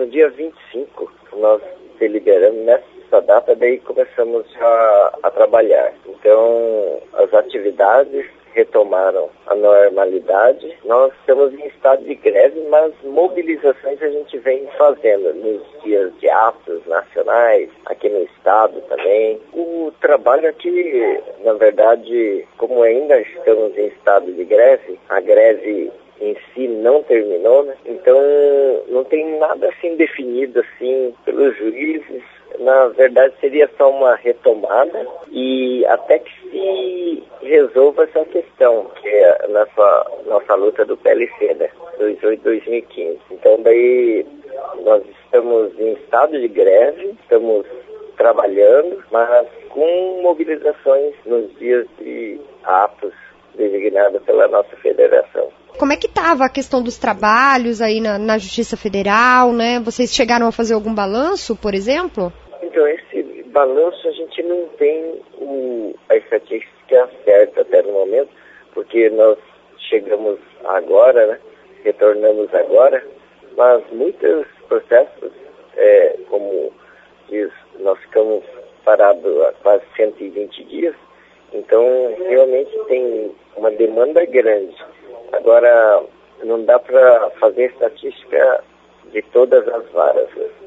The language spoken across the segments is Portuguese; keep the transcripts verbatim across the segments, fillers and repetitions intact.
no dia vinte e cinco, nós deliberamos nessa data, daí começamos a, a trabalhar. Então, as atividades retomaram a normalidade. Nós estamos em estado de greve, mas mobilizações a gente vem fazendo nos dias de atos nacionais, aqui no estado também. O trabalho aqui, na verdade, como ainda estamos em estado de greve, a greve em si não terminou, né? Então não tem nada assim definido assim pelos juízes. Na verdade seria só uma retomada e até que se resolva essa questão, que é a nossa, nossa luta do P L C, né? dois mil e oito a dois mil e quinze. Então daí nós estamos em estado de greve, estamos trabalhando, mas com mobilizações nos dias de atos designados pela nossa federação. Como é que estava a questão dos trabalhos aí na, na Justiça Federal, né? Vocês chegaram a fazer algum balanço, por exemplo? Então, esse balanço a gente não tem o, a estatística certa até no momento, porque nós chegamos agora, né? Retornamos agora, mas muitos processos, é, como diz, nós ficamos parados há quase cento e vinte dias, então realmente tem uma demanda grande. Agora, não dá para fazer estatística de todas as varas,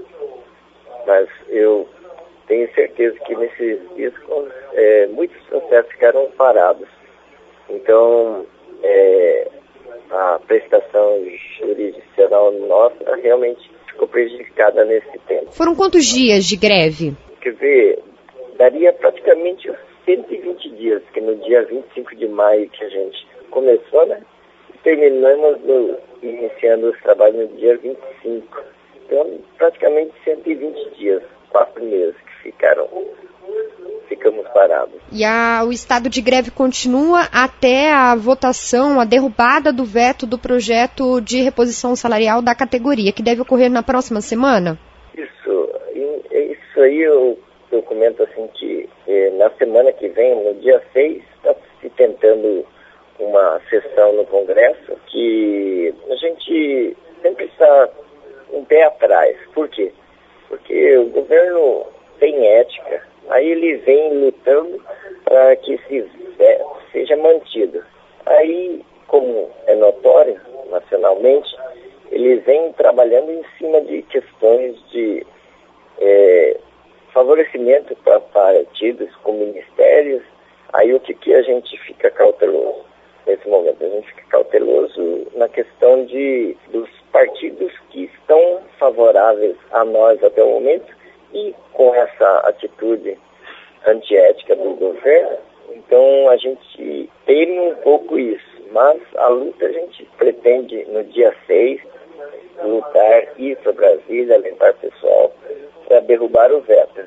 mas eu tenho certeza que nesses dias é, muitos processos ficaram parados. Então, é, a prestação jurisdicional nossa realmente ficou prejudicada nesse tempo. Foram quantos dias de greve? Quer dizer, daria praticamente cento e vinte dias, que no dia vinte e cinco de maio que a gente começou, né? Terminamos no, iniciando os trabalhos no dia vinte e cinco. Então, praticamente cento e vinte dias, quatro meses que ficaram, ficamos parados. E a, o estado de greve continua até a votação, a derrubada do veto do projeto de reposição salarial da categoria, que deve ocorrer na próxima semana? Isso, isso aí eu, eu comento assim que eh, na semana que vem, no dia seis, está se tentando uma sessão no Congresso que a gente sempre está um pé atrás. Por quê? Porque o governo tem ética, aí ele vem lutando para que se seja mantido. Aí, como é notório nacionalmente, eles vêm trabalhando em cima de questões de é, favorecimento para partidos com ministérios. Aí o que, que a gente fica cauteloso? Nesse momento, a gente fica cauteloso na questão de, dos partidos que estão favoráveis a nós até o momento e com essa atitude antiética do governo, então a gente teme um pouco isso, mas a luta a gente pretende no dia seis lutar, ir para Brasília, alentar o pessoal para derrubar o veto.